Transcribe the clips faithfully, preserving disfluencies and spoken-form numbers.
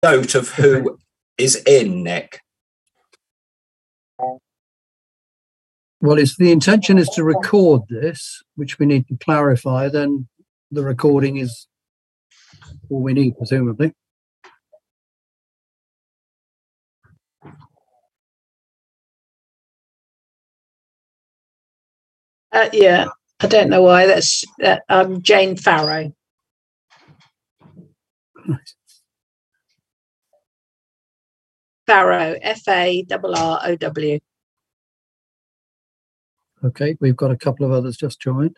note of who is in, Nick? Well, if the intention is to record this, which we need to clarify, then the recording is all we need, presumably. Uh, yeah, I don't know why. That's uh, I'm Jane Farrow. Right. Farrow, F A R R O W. Okay, we've got a couple of others just joined.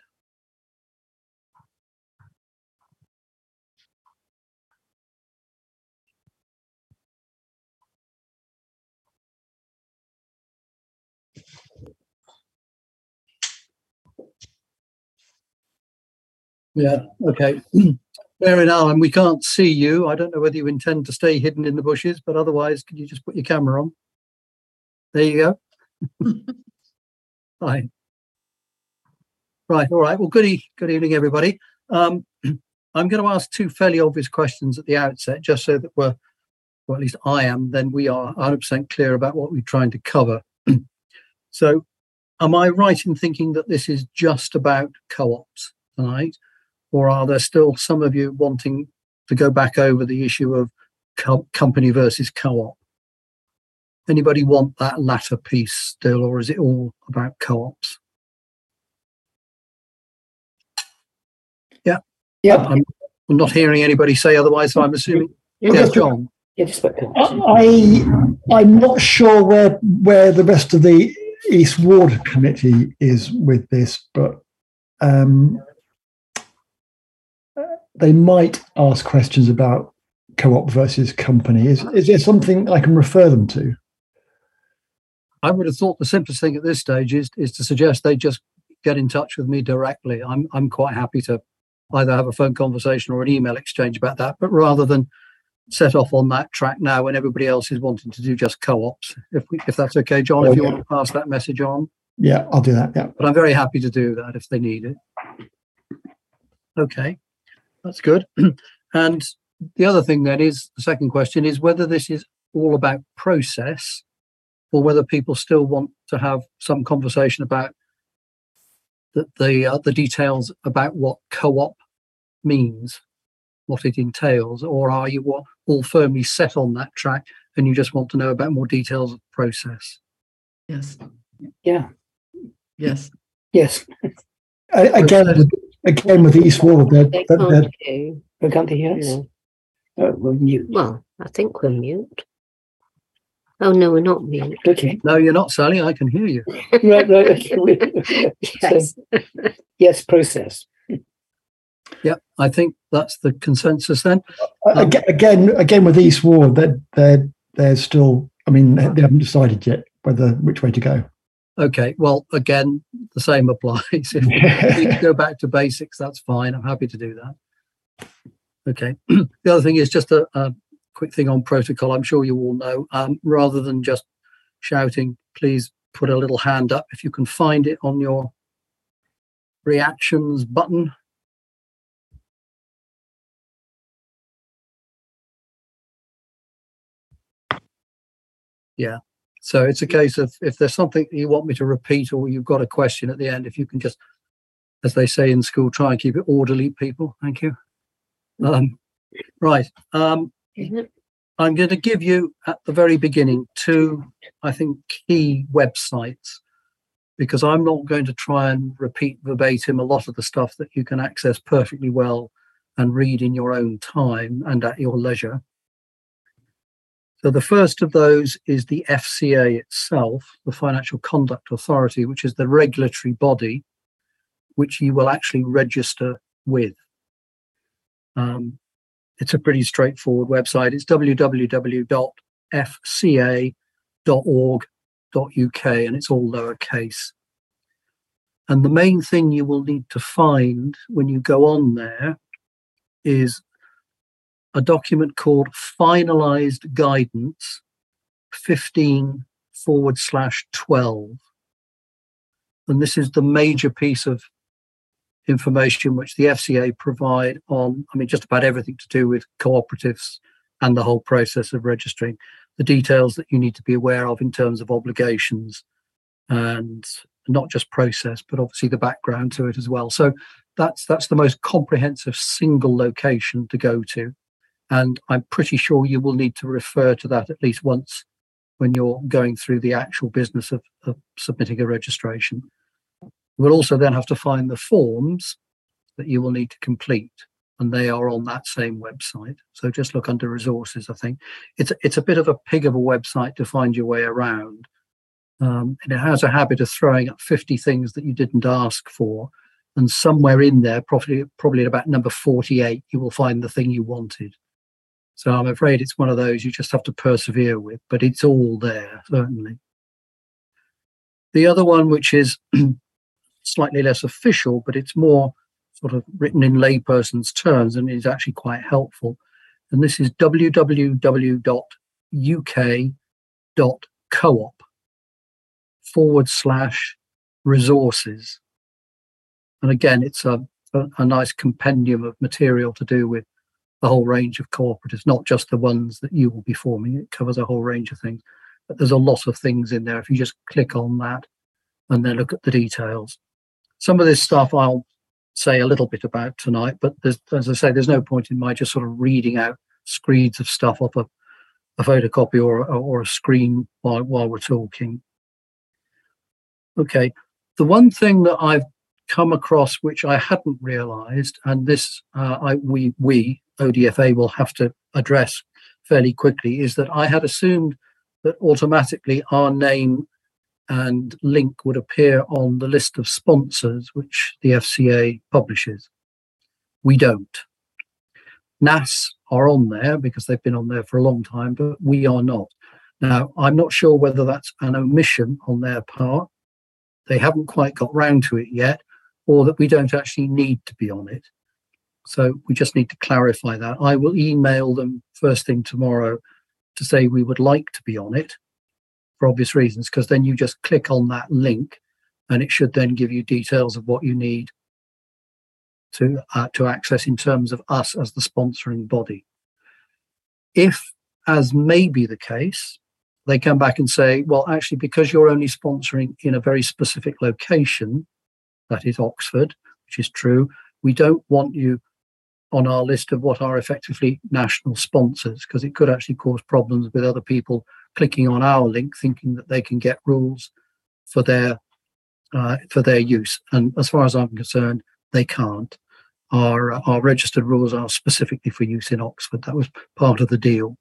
Yeah, okay. Fair enough, and we can't see you. I don't know whether you intend to stay hidden in the bushes, but otherwise, can you just put your camera on? There you go. Fine. Right, all right. Well, good, e good evening, everybody. Um, I'm going to ask two fairly obvious questions at the outset, just so that we're, or at least I am, then we are one hundred percent clear about what we're trying to cover. So, am I right in thinking that this is just about co-ops tonight? Or are there still some of you wanting to go back over the issue of co company versus co-op? Anybody want that latter piece still, or is it all about co-ops? Yeah. Yeah. I'm, I'm not hearing anybody say otherwise, so I'm assuming. Yeah, Yeah, John. Yeah, just I, I'm not sure where where the rest of the East Ward Committee is with this, but um, they might ask questions about co-op versus company. Is, is there something I can refer them to? I would have thought the simplest thing at this stage is is to suggest they just get in touch with me directly. I'm I'm quite happy to either have a phone conversation or an email exchange about that, but rather than set off on that track now when everybody else is wanting to do just co-ops, if we, if that's okay, John, Oh, if you yeah. want to pass that message on. Yeah, I'll do that. Yeah, But I'm very happy to do that if they need it. Okay, that's good. And the other thing then is, the second question is whether this is all about process or whether people still want to have some conversation about the the, uh, the details about what co-op means, what it entails, or are you what, all firmly set on that track and you just want to know about more details of process? Yes. yeah, Yes. yes. I, again, with, again with East Ward, they're, They they're, can't they're, do. they can't hear us. No. Oh, we're mute. Well, I think we're mute. Oh no, we're not mute. Okay. No, you're not, Sally. I can hear you. Right, right. Okay. Yes. So, yes, process. Yeah, I think that's the consensus then. Uh, aga- again, again with East Ward, they're, they're, they're still, I mean, they haven't decided yet whether which way to go. Okay, well, again, the same applies. If we need to go back to basics, that's fine. I'm happy to do that. Okay. The other thing is just a, a quick thing on protocol. I'm sure you all know. Um, rather than just shouting, please put a little hand up if you can find it on your reactions button. Yeah. So it's a case of if there's something you want me to repeat or you've got a question at the end, if you can just, as they say in school, try and keep it orderly, people. Thank you. Um, right. Um, I'm going to give you at the very beginning two, I think, key websites, because I'm not going to try and repeat verbatim a lot of the stuff that you can access perfectly well and read in your own time and at your leisure. So the first of those is the F C A itself, the Financial Conduct Authority, which is the regulatory body which you will actually register with. Um, it's a pretty straightforward website. It's w w w dot f c a dot org dot u k, and it's all lowercase. And the main thing you will need to find when you go on there is a document called Finalized Guidance fifteen forward slash twelve. And this is the major piece of information which the F C A provide on, I mean, just about everything to do with cooperatives and the whole process of registering, the details that you need to be aware of in terms of obligations, and not just process, but obviously the background to it as well. So that's that's the most comprehensive single location to go to. And I'm pretty sure you will need to refer to that at least once when you're going through the actual business of, of submitting a registration. You will also then have to find the forms that you will need to complete, and they are on that same website. So just look under resources, I think. It's, it's a bit of a pig of a website to find your way around. Um, and it has a habit of throwing up fifty things that you didn't ask for. And somewhere in there, probably, probably at about number forty-eight, you will find the thing you wanted. So I'm afraid it's one of those you just have to persevere with, but it's all there, certainly. The other one, which is slightly less official, but it's more sort of written in layperson's terms and is actually quite helpful. And this is w w w dot u k dot coop forward slash resources. And again, it's a, a, a nice compendium of material to do with the whole range of cooperatives, not just the ones that you will be forming. It covers a whole range of things. But there's a lot of things in there if you just click on that and then look at the details. Some of this stuff I'll say a little bit about tonight, but there's, as I say, there's no point in my just sort of reading out screeds of stuff off a, a photocopy or, or a screen while, while we're talking. Okay, the one thing that I've come across which I hadn't realised, and this uh, I, we, we, O D F A will have to address fairly quickly, is that I had assumed that automatically our name and link would appear on the list of sponsors which the F C A publishes. We don't. N A S are on there because they've been on there for a long time, but we are not. Now, I'm not sure whether that's an omission on their part. They haven't quite got round to it yet, or that we don't actually need to be on it. So we just need to clarify that. I will email them first thing tomorrow to say we would like to be on it for obvious reasons, because then you just click on that link and it should then give you details of what you need to, uh, to access in terms of us as the sponsoring body. If, as may be the case, they come back and say, well, actually, because you're only sponsoring in a very specific location, that is Oxford, which is true, we don't want you on our list of what are effectively national sponsors, because it could actually cause problems with other people clicking on our link thinking that they can get rules for their uh, for their use. And as far as I'm concerned, they can't. Our, uh, our registered rules are specifically for use in Oxford. That was part of the deal.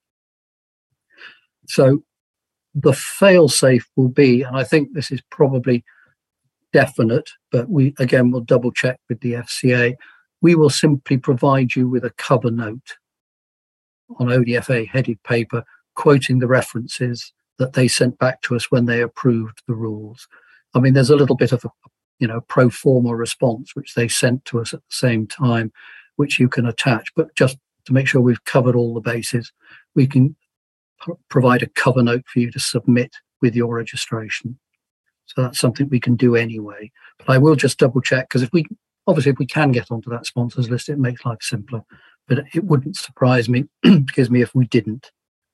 So the fail-safe will be, and I think this is probably definite, but we again will double check with the F C A, we will simply provide you with a cover note on O D F A headed paper quoting the references that they sent back to us when they approved the rules. I mean, there's a little bit of a, you know, pro forma response which they sent to us at the same time, which you can attach, but just to make sure we've covered all the bases, we can p- provide a cover note for you to submit with your registration. So that's something we can do anyway. But I will just double check, because if we, obviously if we can get onto that sponsors list, it makes life simpler. But it wouldn't surprise me, excuse me, if we didn't.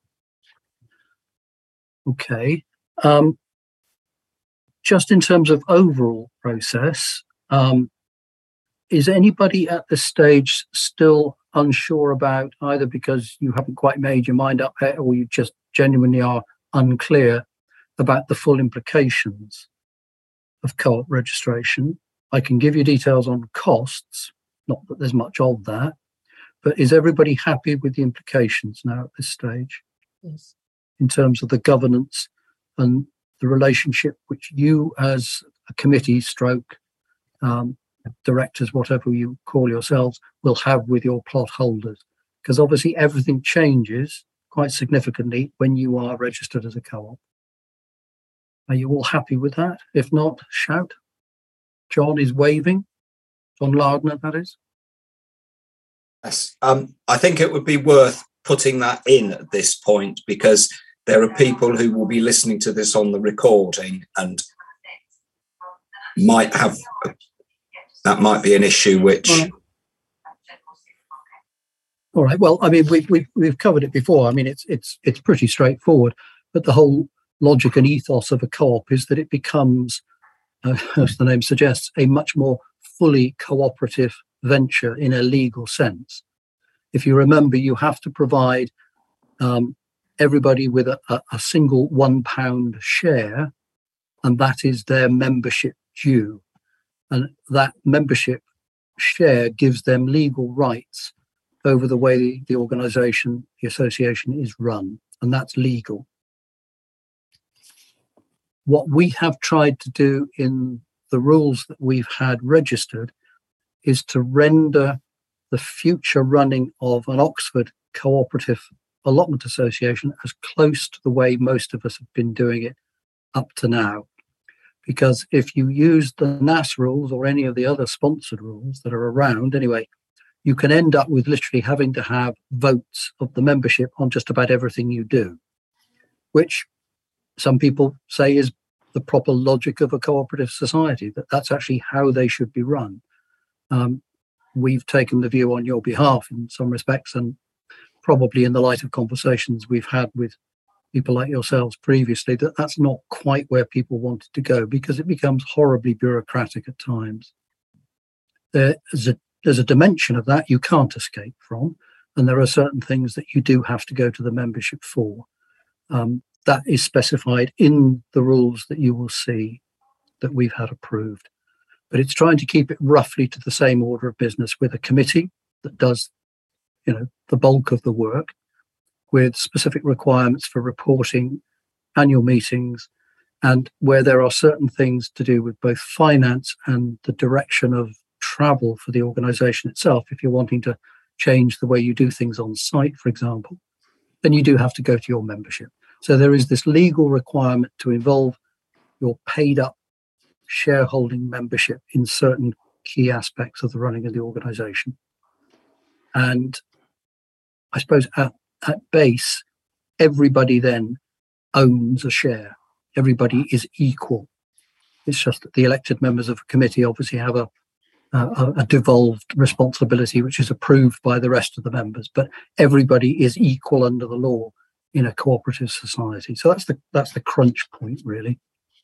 Okay. Um, just in terms of overall process, um, is anybody at this stage still unsure about, either because you haven't quite made your mind up yet, or you just genuinely are unclear about the full implications of co-op registration? I can give you details on costs, not that there's much of that, but is everybody happy with the implications now at this stage? Yes. In terms of the governance and the relationship which you as a committee stroke um, directors, whatever you call yourselves, will have with your plot holders? Because obviously everything changes quite significantly when you are registered as a co-op. Are you all happy with that? If not, shout. John is waving. John Lardner, that is. Yes. Um, I think it would be worth putting that in at this point, because there are people who will be listening to this on the recording and might have, that might be an issue which... Right. All right. Well, I mean, we've we've we've covered it before. I mean, it's it's it's pretty straightforward. But the whole logic and ethos of a co-op is that it becomes, uh, as the name suggests, a much more fully cooperative venture in a legal sense. If you remember, you have to provide um, everybody with a, a, a single one pound share, and that is their membership due. And that membership share gives them legal rights over the way the, the organisation, the association is run, and that's legal. What we have tried to do in the rules that we've had registered is to render the future running of an Oxford Cooperative Allotment Association as close to the way most of us have been doing it up to now. Because if you use the N A S rules or any of the other sponsored rules that are around anyway, you can end up with literally having to have votes of the membership on just about everything you do, which some people say is the proper logic of a cooperative society, that that's actually how they should be run. Um, we've taken the view on your behalf in some respects, and probably in the light of conversations we've had with people like yourselves previously, that that's not quite where people wanted to go, because it becomes horribly bureaucratic at times. There's a, there's a dimension of that you can't escape from, and there are certain things that you do have to go to the membership for. Um, that is specified in the rules that you will see that we've had approved. But it's trying to keep it roughly to the same order of business, with a committee that does, you know, the bulk of the work, with specific requirements for reporting, annual meetings, and where there are certain things to do with both finance and the direction of travel for the organisation itself. If you're wanting to change the way you do things on site, for example, then you do have to go to your membership. So there is this legal requirement to involve your paid up shareholding membership in certain key aspects of the running of the organisation. And I suppose at, at base, everybody then owns a share. Everybody is equal. It's just that the elected members of a committee obviously have a, a, a devolved responsibility, which is approved by the rest of the members. But everybody is equal under the law in a cooperative society. So that's the that's the crunch point, really.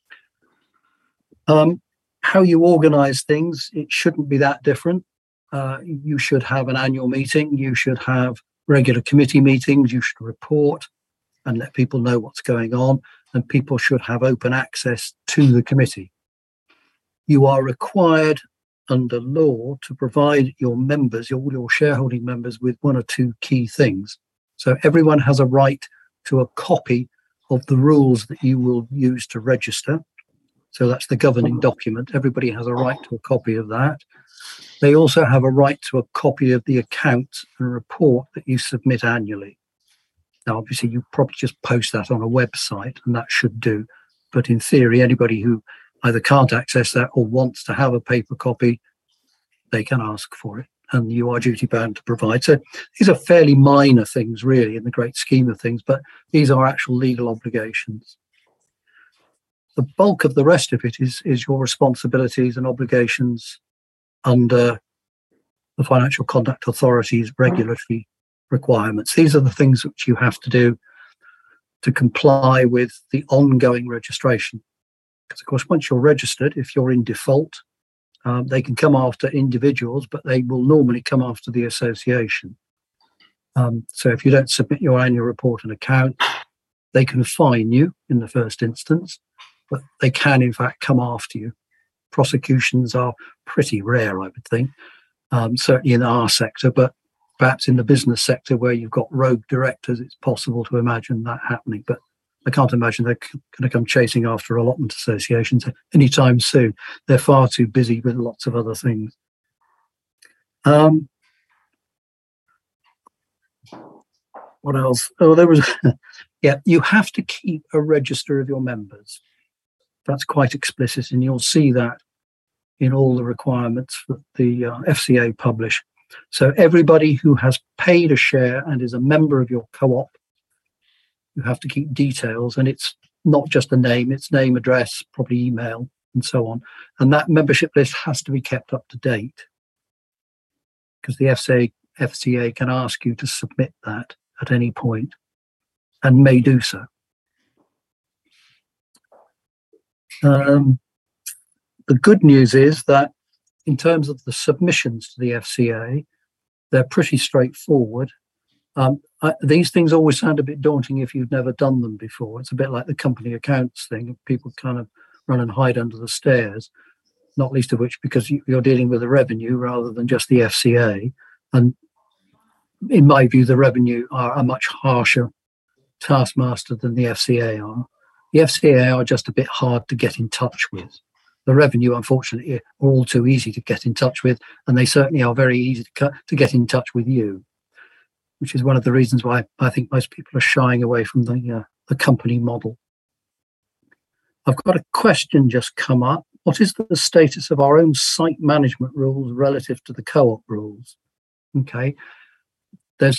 Um, how you organise things, it shouldn't be that different. Uh, you should have an annual meeting. You should have regular committee meetings. You should report and let people know what's going on. And people should have open access to the committee. You are required under law to provide your members, your, your shareholding members, with one or two key things. So everyone has a right to a copy of the rules that you will use to register. So that's the governing document. Everybody has a right to a copy of that. They also have a right to a copy of the accounts and report that you submit annually. Now, obviously, you probably just post that on a website, and that should do. But in theory, anybody who either can't access that or wants to have a paper copy, they can ask for it, and you are duty bound to provide. So these are fairly minor things, really, in the great scheme of things, but these are actual legal obligations. The bulk of the rest of it is, is your responsibilities and obligations under the Financial Conduct Authority's regulatory requirements. These are the things which you have to do to comply with the ongoing registration. Because, of course, once you're registered, if you're in default, um, they can come after individuals, but they will normally come after the association. Um, so if you don't submit your annual report and account, they can fine you in the first instance, but they can, in fact, come after you. Prosecutions are pretty rare, I would think, um, certainly in our sector, but perhaps in the business sector where you've got rogue directors, it's possible to imagine that happening. But I can't imagine they're c- going to come chasing after allotment associations anytime soon. They're far too busy with lots of other things. Um, what else? Oh, there was, yeah, you have to keep a register of your members. That's quite explicit, and you'll see that in all the requirements that the uh, F C A publish. So everybody who has paid a share and is a member of your co-op, you have to keep details, and it's not just a name, it's name, address, probably email, and so on. And that membership list has to be kept up to date, because the F C A F C A can ask you to submit that at any point, and may do so. Um, the good news is that in terms of the submissions to the F C A, they're pretty straightforward. Um, I, these things always sound a bit daunting if you've never done them before. It's a bit like the company accounts thing. People kind of run and hide under the stairs, not least of which because you, you're dealing with the revenue rather than just the F C A. And in my view, the revenue are a much harsher taskmaster than the F C A are. The F C A are just a bit hard to get in touch with. The revenue, unfortunately, are all too easy to get in touch with, and they certainly are very easy to, cut, to get in touch with you, which is one of the reasons why I think most people are shying away from the, uh, the company model. I've got a question just come up. What is the status of our own site management rules relative to the co-op rules? Okay, there's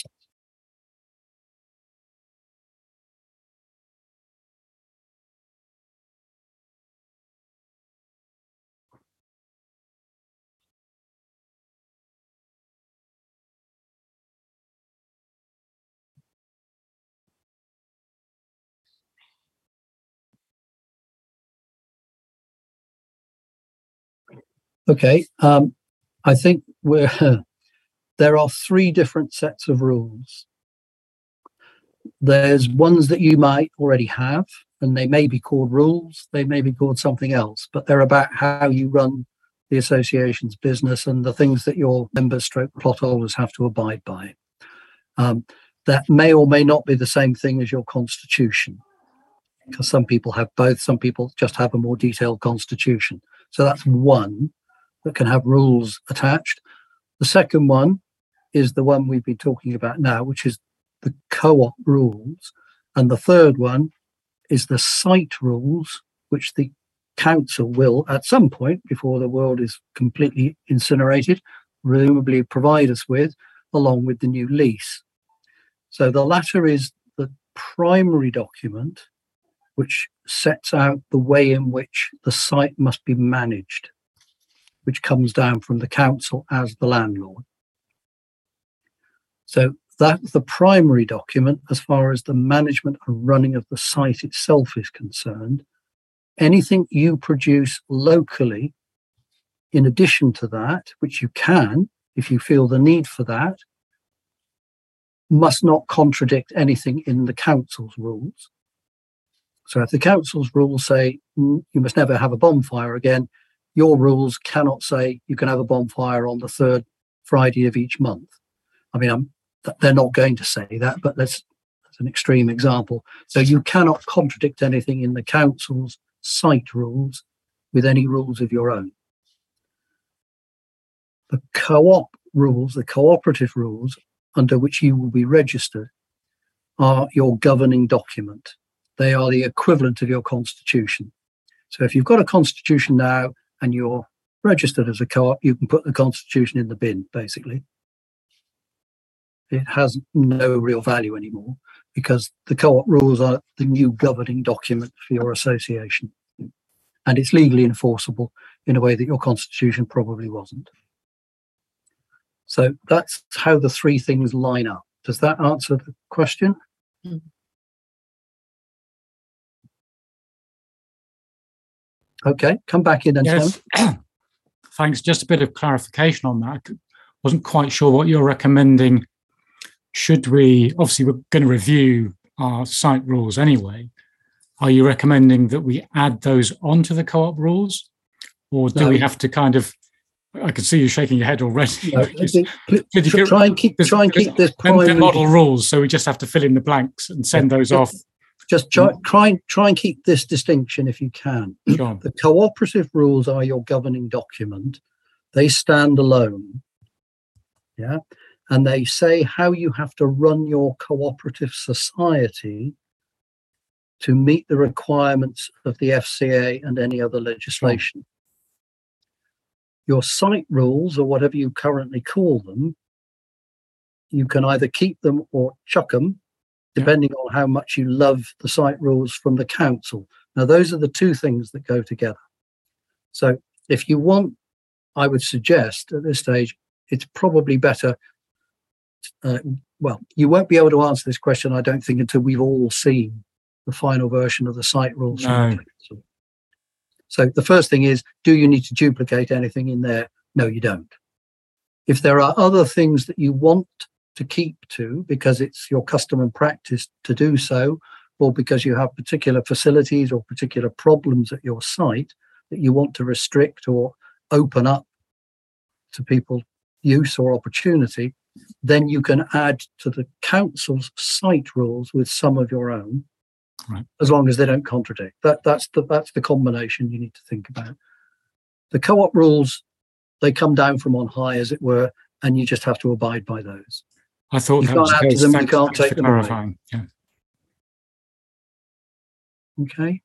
Okay, um, I think we're, there are three different sets of rules. There's ones that you might already have, and they may be called rules, they may be called something else, but they're about how you run the association's business and the things that your members stroke plot holders have to abide by. Um, that may or may not be the same thing as your constitution, because some people have both, some people just have a more detailed constitution. So that's one that can have rules attached. The second one is the one we've been talking about now, which is the co-op rules. And the third one is the site rules, which the council will, at some point before the world is completely incinerated, presumably provide us with, along with the new lease. So the latter is the primary document, which sets out the way in which the site must be managed, which comes down from the council as the landlord. So that's the primary document as far as the management and running of the site itself is concerned. Anything you produce locally, in addition to that, which you can, if you feel the need for that, must not contradict anything in the council's rules. So if the council's rules say mm, you must never have a bonfire again, your rules cannot say you can have a bonfire on the third Friday of each month. I mean, I'm, they're not going to say that, but that's, that's an extreme example. So you cannot contradict anything in the council's site rules with any rules of your own. The co-op rules, the cooperative rules under which you will be registered, are your governing document. They are the equivalent of your constitution. So if you've got a constitution now and you're registered as a co-op, you can put the constitution in the bin, basically. It has no real value anymore because the co-op rules are the new governing document for your association. And it's legally enforceable in a way that your constitution probably wasn't. So that's how the three things line up. Does that answer the question? Mm. Okay, come back in and yes. Thanks. Just a bit of clarification on that. I wasn't quite sure what you're recommending. Should we, obviously we're going to review our site rules anyway. Are you recommending that we add those onto the co-op rules? Or do no. we have to kind of, I can see you shaking your head already. No, just, try, try and keep, try and keep this primary... The model rules, so we just have to fill in the blanks and send those just, off. Just try, try, try and keep this distinction if you can. Sure. The cooperative rules are your governing document. They stand alone. Yeah. And they say how you have to run your cooperative society to meet the requirements of the F C A and any other legislation. Sure. Your site rules, or whatever you currently call them, you can either keep them or chuck them, depending yeah. on how much you love the site rules from the council. Now, those are the two things that go together. So if you want, I would suggest at this stage, it's probably better uh, well, you won't be able to answer this question, I don't think, until we've all seen the final version of the site rules. from the No. council. So the first thing is, do you need to duplicate anything in there? No, you don't. If there are other things that you want to keep to because it's your custom and practice to do so, or because you have particular facilities or particular problems at your site that you want to restrict or open up to people's use or opportunity, then you can add to the council's site rules with some of your own, right, as long as they don't contradict. That that's the that's the combination you need to think about. The co-op rules, they come down from on high, as it were, and you just have to abide by those. I thought You that can't was the add to case. them, you Thanks, can't thanks take for them away. clarifying. Yeah. Okay.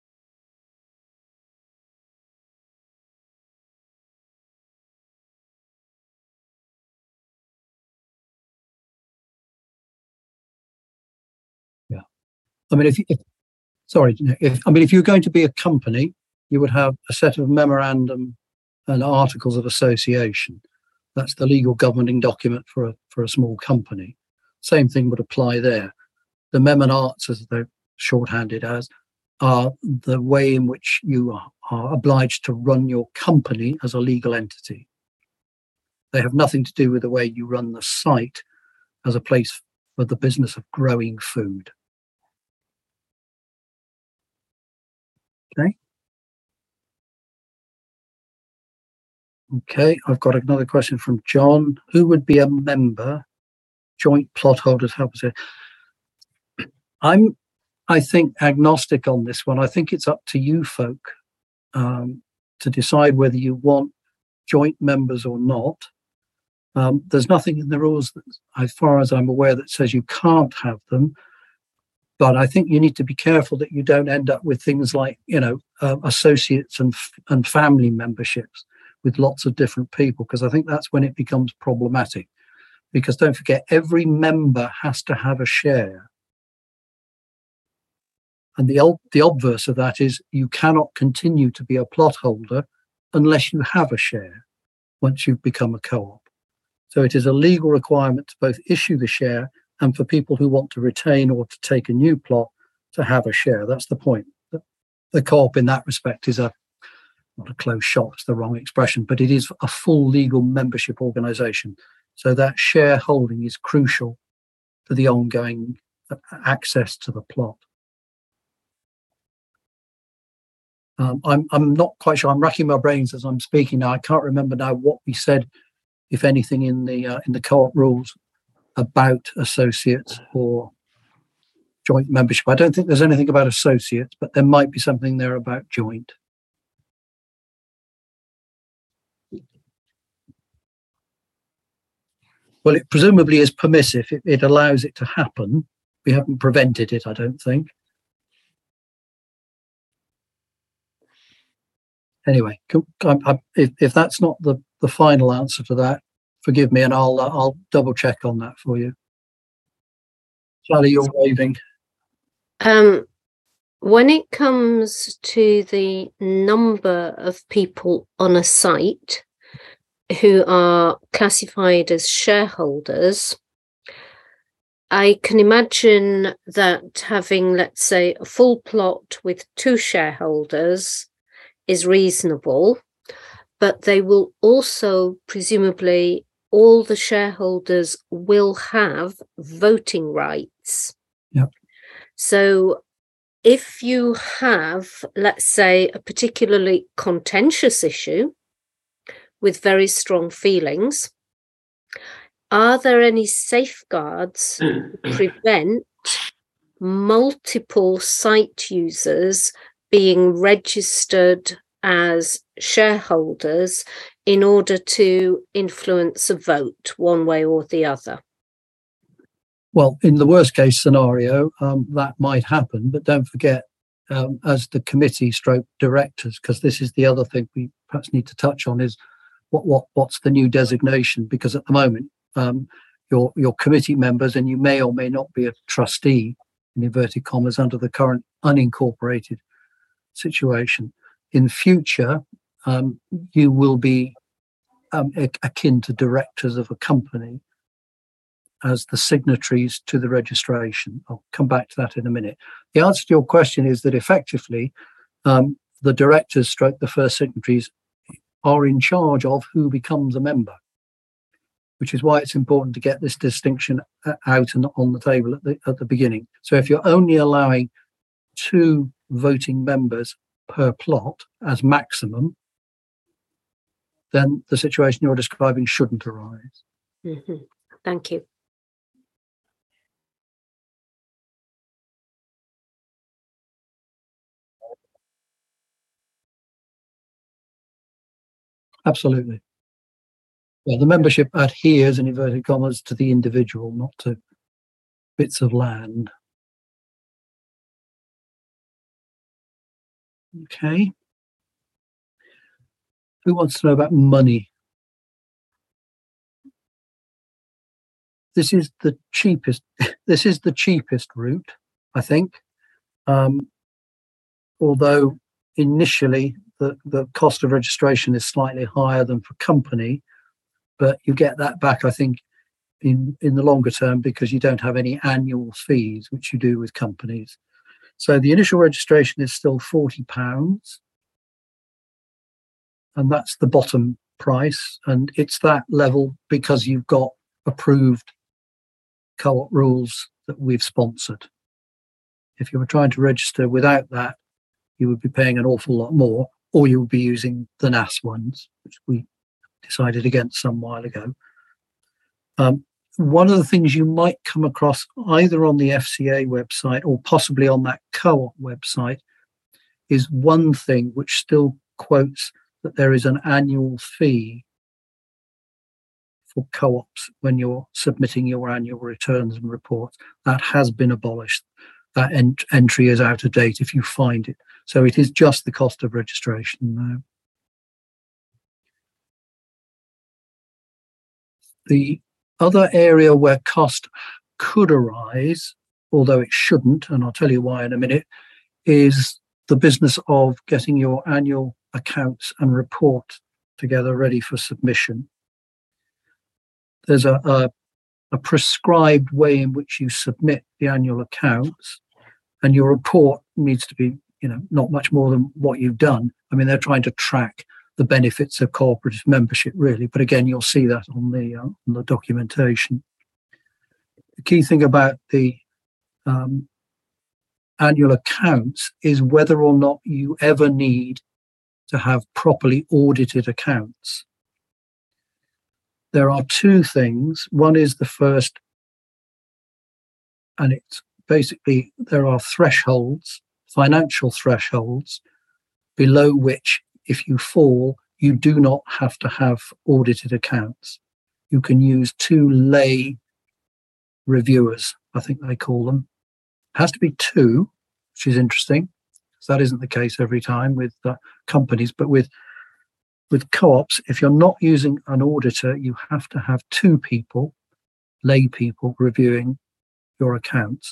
Yeah. I mean, if, you, if sorry, if I mean, if you're going to be a company, you would have a set of memorandum and articles of association. That's the legal governing document for a for a small company. Same thing would apply there. The mem and arts, as they're shorthanded as, are the way in which you are, are obliged to run your company as a legal entity. They have nothing to do with the way you run the site as a place for the business of growing food. Okay. Okay, I've got another question from John. Who would be a member? Joint plot holders, help us here. I'm, I think, agnostic on this one. I think it's up to you folk um, to decide whether you want joint members or not. Um, there's nothing in the rules, that, as far as I'm aware, that says you can't have them. But I think you need to be careful that you don't end up with things like, you know, uh, associates and and family memberships with lots of different people, because I think that's when it becomes problematic. Because don't forget, every member has to have a share. And the, ob- the obverse of that is you cannot continue to be a plot holder unless you have a share once you've become a co-op. So it is a legal requirement to both issue the share and for people who want to retain or to take a new plot to have a share. That's the point. The, the co-op in that respect is a, not a closed shop, it's the wrong expression, but it is a full legal membership organisation. So that shareholding is crucial to the ongoing access to the plot. Um, I'm I'm not quite sure. I'm racking my brains as I'm speaking now. I can't remember now what we said, if anything, in the uh, in the co-op rules about associates or joint membership. I don't think there's anything about associates, but there might be something there about joint. Well, it presumably is permissive. It, it allows it to happen. We haven't prevented it, I don't think. Anyway, I, I, if, if that's not the, the final answer to that, forgive me, and I'll uh, I'll double check on that for you. Sally, you're waving. Um, when it comes to the number of people on a site who are classified as shareholders, I can imagine that having, let's say, a full plot with two shareholders is reasonable, but they will also, presumably, all the shareholders will have voting rights. Yep. So if you have, let's say, a particularly contentious issue with very strong feelings, are there any safeguards to prevent multiple site users being registered as shareholders in order to influence a vote one way or the other? Well, in the worst case scenario, um, that might happen, but don't forget, um, as the committee stroke directors, because this is the other thing we perhaps need to touch on, is what what what's the new designation? Because at the moment, um, your your committee members, and you may or may not be a trustee, in inverted commas, under the current unincorporated situation. In future, um, you will be um, a- akin to directors of a company. as the signatories to the registration. I'll come back to that in a minute. The answer to your question is that effectively um, the directors stroke the first signatories are in charge of who becomes a member, which is why it's important to get this distinction out and on the table at the, at the beginning. So if you're only allowing two voting members per plot as maximum, then the situation you're describing shouldn't arise. Mm-hmm. Thank you. Absolutely. Yeah, the membership adheres, in inverted commas, to the individual, not to bits of land. Okay. Who wants to know about money? This is the cheapest. This is the cheapest route, I think. Um, although initially the, the cost of registration is slightly higher than for company, but you get that back, I think, in, in the longer term because you don't have any annual fees, which you do with companies. So the initial registration is still forty pounds. And that's the bottom price. And it's that level because you've got approved co-op rules that we've sponsored. If you were trying to register without that, you would be paying an awful lot more, or you would be using the N A S ones, which we decided against some while ago. Um, one of the things you might come across either on the F C A website or possibly on that co-op website is one thing which still quotes that there is an annual fee for co-ops when you're submitting your annual returns and reports. That has been abolished. That ent- entry is out of date if you find it. So it is just the cost of registration now. The other area where cost could arise, although it shouldn't, and I'll tell you why in a minute, is the business of getting your annual accounts and report together ready for submission. There's a, a, a prescribed way in which you submit the annual accounts, and your report needs to be, you know, not much more than what you've done. I mean, they're trying to track the benefits of cooperative membership, really, but again, you'll see that on the uh, on the documentation. The key thing about the um, annual accounts is whether or not you ever need to have properly audited accounts. There are two things. One is the first, and it's basically there are thresholds, financial thresholds, below which if you fall, you do not have to have audited accounts. You can use two lay reviewers, I think they call them. It has to be two, which is interesting, because that isn't the case every time with uh, companies, but with with co-ops, if you're not using an auditor, you have to have two people, lay people, reviewing your accounts.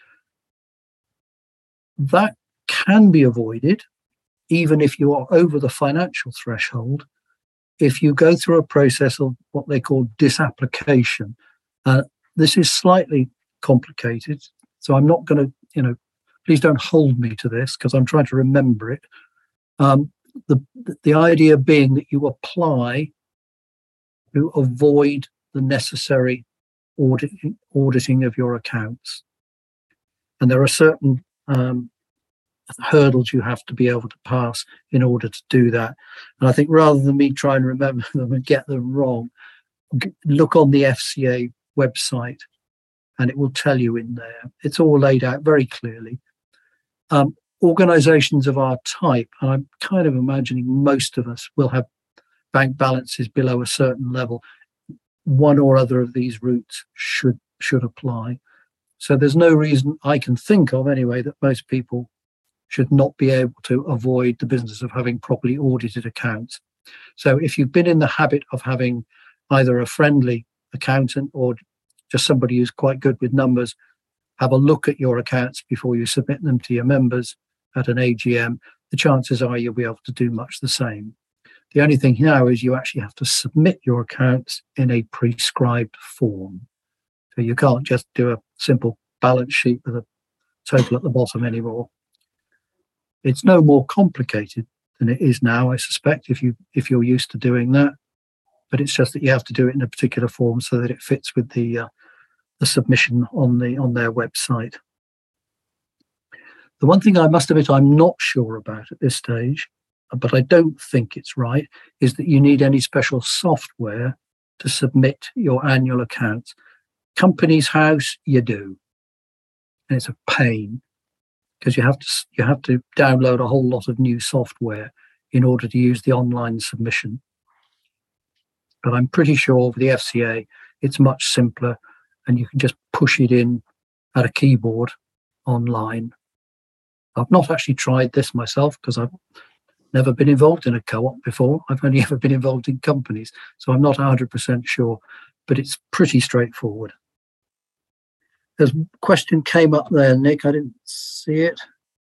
That can be avoided, even if you are over the financial threshold, if you go through a process of what they call disapplication. Uh, this is slightly complicated, so I'm not going to, you know, please don't hold me to this because I'm trying to remember it. Um, the, the idea being that you apply to avoid the necessary auditing, auditing of your accounts. And there are certain um, hurdles you have to be able to pass in order to do that. And I think rather than me try and remember them and get them wrong, look on the F C A website and it will tell you in there. It's all laid out very clearly. Um, organizations of our type, and I'm kind of imagining most of us will have bank balances below a certain level. One or other of these routes should should apply. So there's no reason I can think of anyway that most people should not be able to avoid the business of having properly audited accounts. So if you've been in the habit of having either a friendly accountant or just somebody who's quite good with numbers, have a look at your accounts before you submit them to your members at an A G M, the chances are you'll be able to do much the same. The only thing now is you actually have to submit your accounts in a prescribed form. So you can't just do a simple balance sheet with a total at the bottom anymore. It's no more complicated than it is now, I suspect, if you if you're used to doing that. But it's just that you have to do it in a particular form so that it fits with the uh, the submission on the on their website. The one thing I must admit I'm not sure about at this stage, but I don't think it's right, is that you need any special software to submit your annual accounts. Companies House, you do, and it's a pain because you have to you have to download a whole lot of new software in order to use the online submission. But I'm pretty sure for the F C A, it's much simpler, and you can just push it in at a keyboard online. I've not actually tried this myself because I've never been involved in a co-op before. I've only ever been involved in companies, so I'm not one hundred percent sure, but it's pretty straightforward. There's a question came up there, Nick. I didn't see it.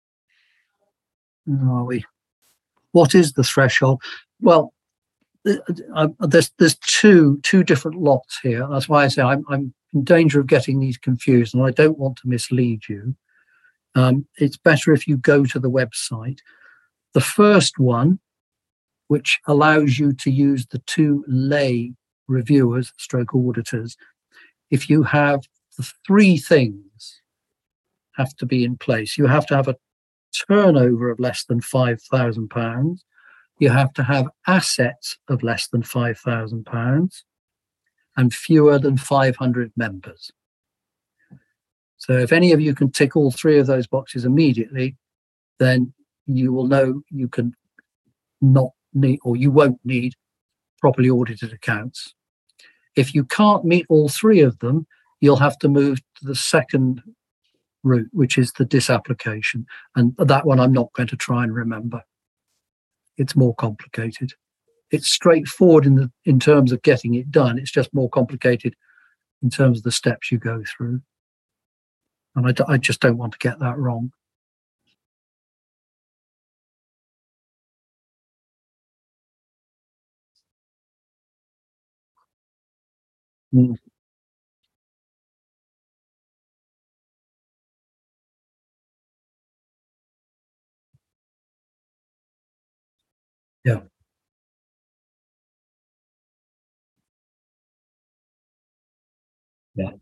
Where are we? What is the threshold? Well, uh, there's there's two two different lots here. That's why I say I'm I'm in danger of getting these confused, and I don't want to mislead you. Um, it's better if you go to the website. The first one, which allows you to use the two lay reviewers, stroke auditors, if you have the three things have to be in place. You have to have a turnover of less than five thousand pounds. You have to have assets of less than five thousand pounds and fewer than five hundred members. So if any of you can tick all three of those boxes immediately, then you will know you can not need, or you won't need, properly audited accounts. If you can't meet all three of them, you'll have to move to the second route, which is the disapplication. And that one I'm not going to try and remember. It's more complicated. It's straightforward in the in terms of getting it done. It's just more complicated in terms of the steps you go through. And I, d- I just don't want to get that wrong. Mm. Yeah. Yeah.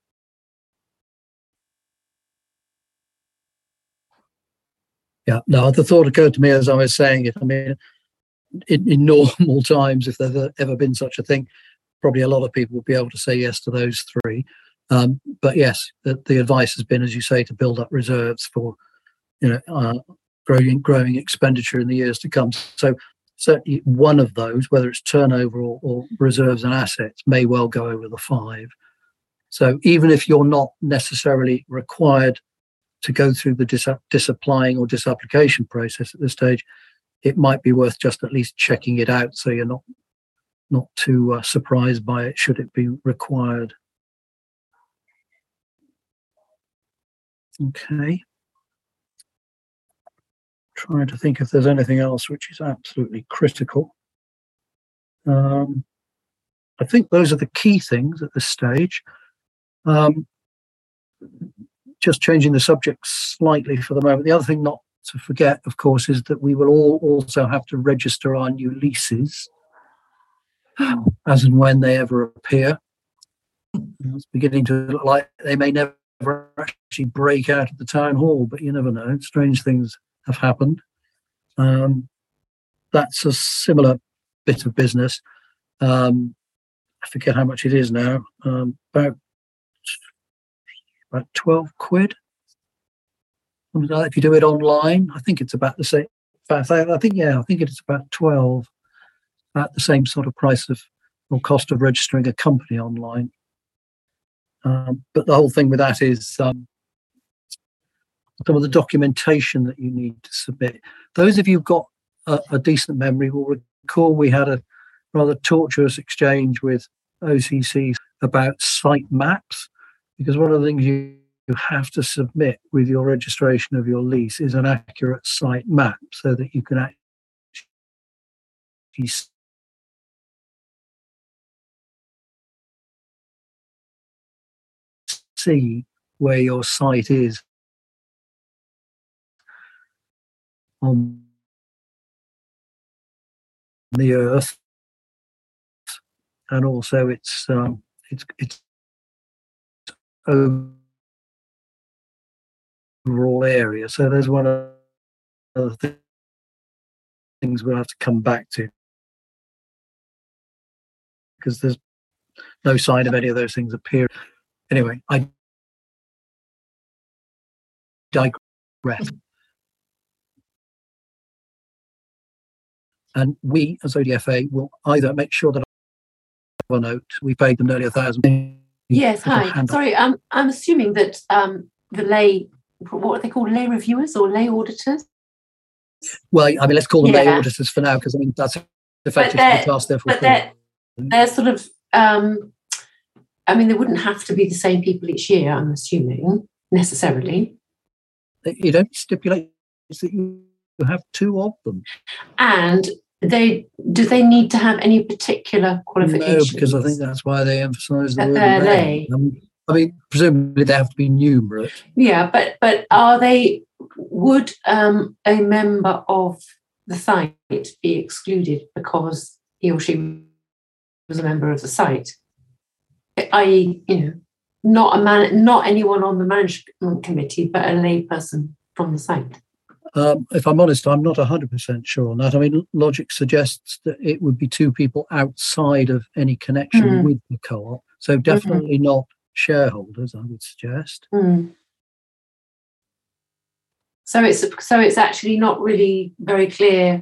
Yeah. No, the thought occurred to me as I was saying it. I mean, in, in normal times, if there's ever been such a thing, probably a lot of people would be able to say yes to those three. Um, but yes, the, the advice has been, as you say, to build up reserves for, you know, uh, growing growing expenditure in the years to come. So certainly one of those, whether it's turnover or, or reserves and assets, may well go over the five. So even if you're not necessarily required to go through the dis- disapplying or disapplication process at this stage, it might be worth just at least checking it out so you're not not too uh, surprised by it should it be required. Okay. Trying to think if there's anything else which is absolutely critical. Um, I think those are the key things at this stage. Um, just changing the subject slightly for the moment. The other thing not to forget, of course, is that we will all also have to register our new leases as and when they ever appear. It's beginning to look like they may never actually break out of the town hall, but you never know. Strange things have happened. Um, that's a similar bit of business. Um, I forget how much it is now. Um, about about twelve quid. Something like that. If you do it online, I think it's about the same. I think yeah, I think it's about twelve. At the same sort of price of or cost of registering a company online. Um, but the whole thing with that is um, some of the documentation that you need to submit. Those of you who've got a, a decent memory will recall we had a rather tortuous exchange with O C C about site maps, because one of the things you, you have to submit with your registration of your lease is an accurate site map so that you can actually see where your site is on the Earth, and also its um, its its overall area. So there's one of the things we'll have to come back to, because there's no sign of any of those things appearing. Anyway, I digress. And we, as O D F A, will either make sure that our note, we paid them nearly a thousand. Yes, hi. Sorry, um, I'm assuming that um, the lay, what are they called, lay reviewers or lay auditors? Well, I mean, let's call them Yeah. lay auditors for now, because I mean, that's effectively they're- the task they're But they're, fulfilling. they're sort of, um, I mean, they wouldn't have to be the same people each year, I'm assuming, necessarily. You don't stipulate that you have two of them. And they do they need to have any particular qualifications? No, because I think that's why they emphasise the That word they're lay. lay. Um, I mean, presumably they have to be numerate. Yeah, but but are they, would um, a member of the site be excluded because he or she was a member of the site? that is, you know, not a man, not anyone on the management committee, but a lay person from the site. Um, if I'm honest, I'm not one hundred percent sure on that. I mean, logic suggests that it would be two people outside of any connection Mm. with the co-op. So definitely not shareholders, I would suggest. Mm. So it's so it's actually not really very clear.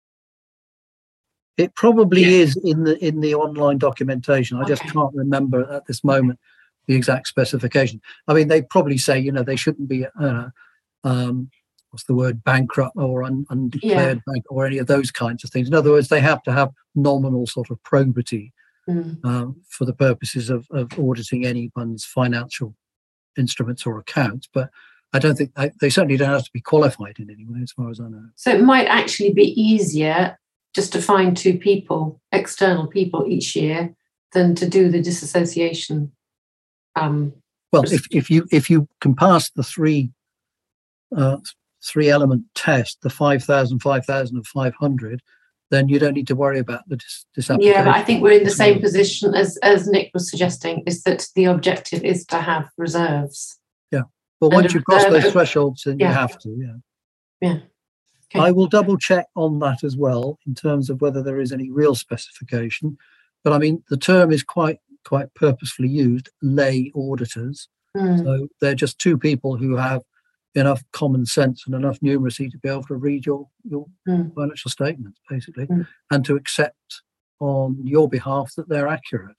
It probably Yeah. is in the in the online documentation. I just Okay. can't remember at this moment the exact specification. I mean, they probably say, you know, they shouldn't be, uh, um, what's the word, bankrupt or un, undeclared bank or any of those kinds of things. In other words, they have to have nominal sort of probity Mm. um, for the purposes of, of auditing anyone's financial instruments or accounts. But I don't think I, they certainly don't have to be qualified in any way, as far as I know. So it might actually be easier just to find two people, external people each year, than to do the disassociation. Um, Well, if, if you if you can pass the three uh, three element test, the five thousand, five thousand, and five hundred, then you don't need to worry about the dis, this application. yeah, but I think we're in the same position as, as Nick was suggesting, is that the objective is to have reserves. But once and, you cross uh, those thresholds, then you yeah. have to. Yeah. Yeah. Okay. I will double check on that as well in terms of whether there is any real specification. But I mean, the term is quite quite purposefully used, lay auditors. Mm. So they're just two people who have enough common sense and enough numeracy to be able to read your, your Mm. financial statements, basically, Mm. and to accept on your behalf that they're accurate.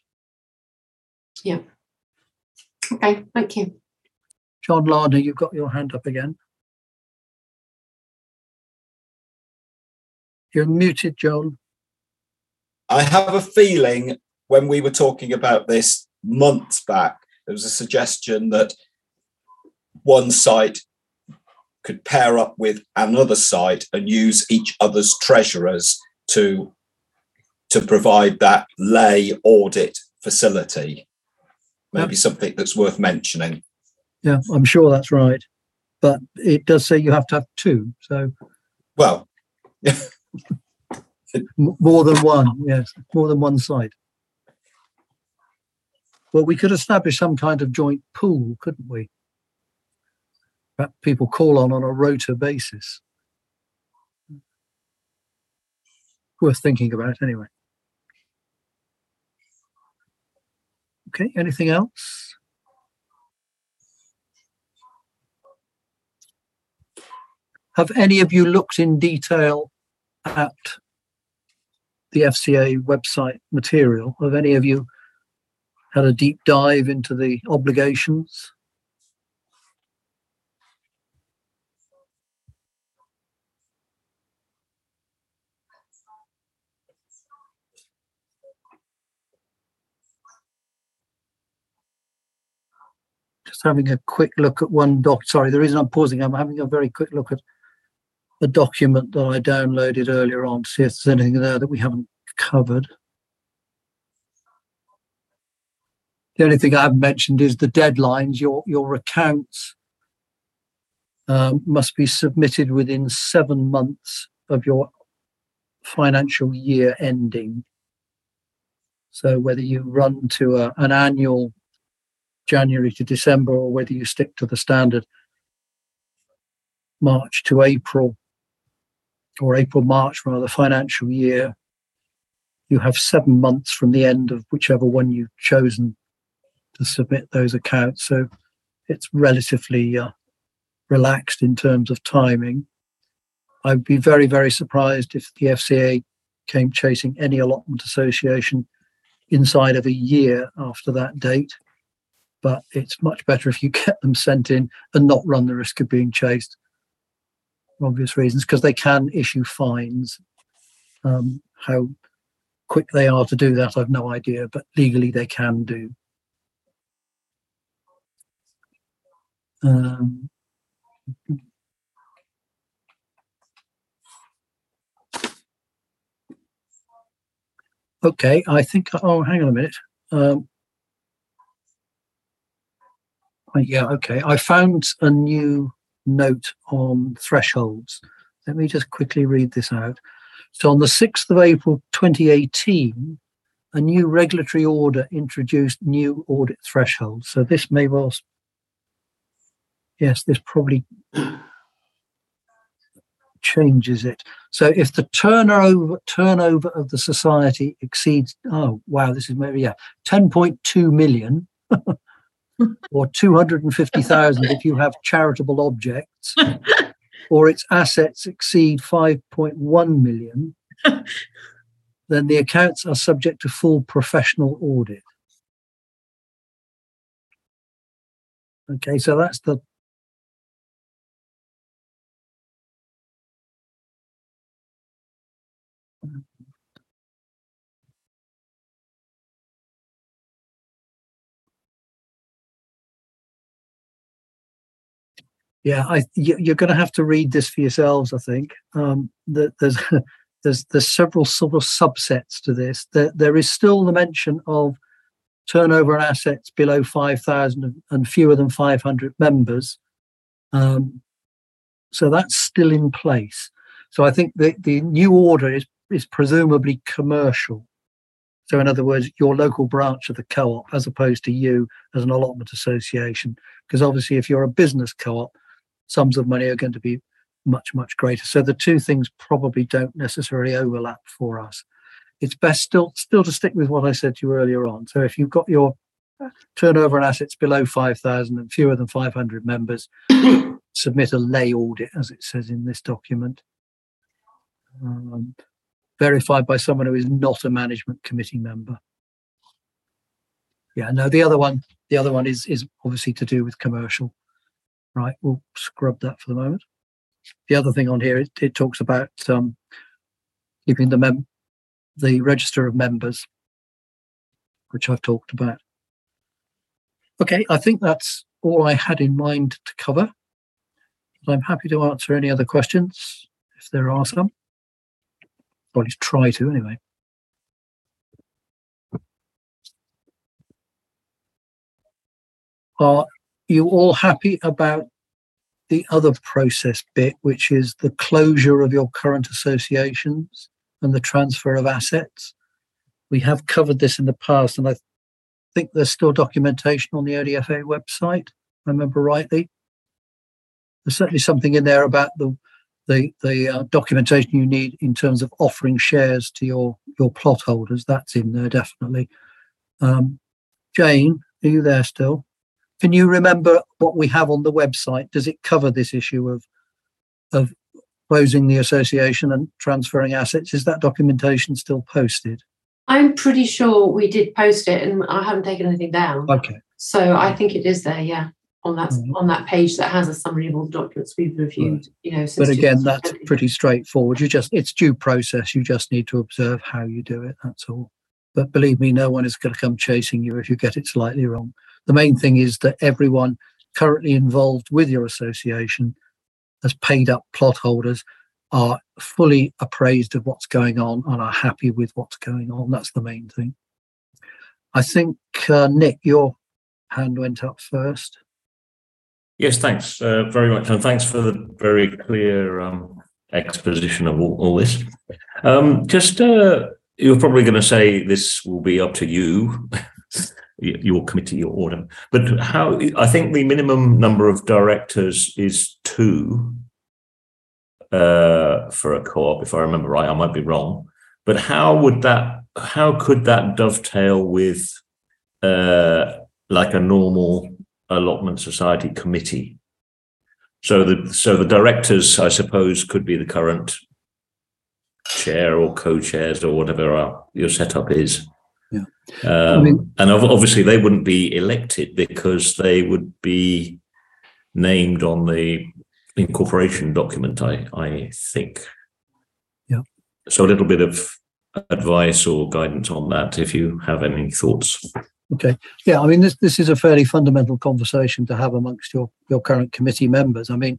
Okay, thank you. John Lardner, you've got your hand up again. You're muted, John. I have a feeling when we were talking about this months back, there was a suggestion that one site could pair up with another site and use each other's treasurers to, to provide that lay audit facility. Maybe something that's worth mentioning. Yeah, I'm sure that's right. But it does say you have to have two. So Well, m- more than one, yes, more than one site. Well, we could establish some kind of joint pool, couldn't we? That people call on on a rota basis. Worth thinking about anyway. Okay, anything else? Have any of you looked in detail at the F C A website material? Have any of you had a deep dive into the obligations? Just having a quick look at one doc. Sorry, the reason I'm pausing, I'm having a very quick look at a document that I downloaded earlier on to see if there's anything there that we haven't covered. The only thing I haven't mentioned is the deadlines. Your your accounts um, must be submitted within seven months of your financial year ending. So whether you run to a, an annual January to December, or whether you stick to the standard March to April, or April, March rather, financial year, you have seven months from the end of whichever one you've chosen to submit those accounts. So it's relatively uh, relaxed in terms of timing. I'd be very, very surprised if the F C A came chasing any allotment association inside of a year after that date. But it's much better if you get them sent in and not run the risk of being chased, for obvious reasons, because they can issue fines. Um, how quick they are to do that, I've no idea, but legally they can do. Um, okay, I think, oh, hang on a minute. Um, yeah, okay, I found a new note on thresholds. Let me just quickly read this out. So on the sixth of April twenty eighteen, a new regulatory order introduced new audit thresholds. So this may well, yes, this probably changes it. So if the turnover turnover of the society exceeds, oh wow, this is maybe, yeah, ten point two million or two hundred fifty thousand if you have charitable objects, or its assets exceed five point one million, then the accounts are subject to full professional audit. Okay, so that's the Yeah, I, you're going to have to read this for yourselves, I think. Um, there's, there's, there's several sort of subsets to this. There, there is still the mention of turnover and assets below five thousand and fewer than five hundred members. Um, so that's still in place. So I think the, the new order is, is presumably commercial. So in other words, your local branch of the co-op, as opposed to you as an allotment association. Because obviously if you're a business co-op, sums of money are going to be much, much greater. So the two things probably don't necessarily overlap for us. It's best still still to stick with what I said to you earlier on. So if you've got your turnover and assets below five thousand and fewer than five hundred members, submit a lay audit, as it says in this document, um, verified by someone who is not a management committee member. Yeah, no, the other one, the other one is is obviously to do with commercial. Right, we'll scrub that for the moment. The other thing on here, it, it talks about um, keeping the mem the register of members, which I've talked about. Okay, I think that's all I had in mind to cover. I'm happy to answer any other questions if there are some. Or at least try to anyway. Are you all happy about the other process bit, which is the closure of your current associations and the transfer of assets? We have covered this in the past, and I think there's still documentation on the O D F A website, if I remember rightly. There's certainly something in there about the the, the uh, documentation you need in terms of offering shares to your, your plot holders. That's in there, definitely. Um, Jane, are you there still? Can you remember what we have on the website? Does it cover this issue of of closing the association and transferring assets? Is that documentation still posted? I'm pretty sure we did post it, and I haven't taken anything down. Okay. So I think it is there, yeah, on that Mm-hmm. on that page that has a summary of all the documents we've reviewed. Right. You know, since But again, two thousand that's twenty. pretty straightforward. You just it's due process. You just need to observe how you do it. That's all. But believe me, no one is going to come chasing you if you get it slightly wrong. The main thing is that everyone currently involved with your association as paid up plot holders are fully appraised of what's going on and are happy with what's going on. That's the main thing. I think, uh, Nick, your hand went up first. Yes, thanks uh, very much. And thanks for the very clear um, exposition of all, all this. Um, just, uh, you're probably going to say this will be up to you, your committee, your order. But how, I think the minimum number of directors is two uh, for a co-op, if I remember right. I might be wrong. But how would that, how could that dovetail with uh, like a normal allotment society committee? So the so the directors, I suppose, could be the current chair or co-chairs or whatever our, your setup is. Yeah. Um, I mean, and obviously they wouldn't be elected because they would be named on the incorporation document, I, I think. Yeah. So a little bit of advice or guidance on that, if you have any thoughts. Okay. Yeah, I mean, this this is a fairly fundamental conversation to have amongst your, your current committee members. I mean,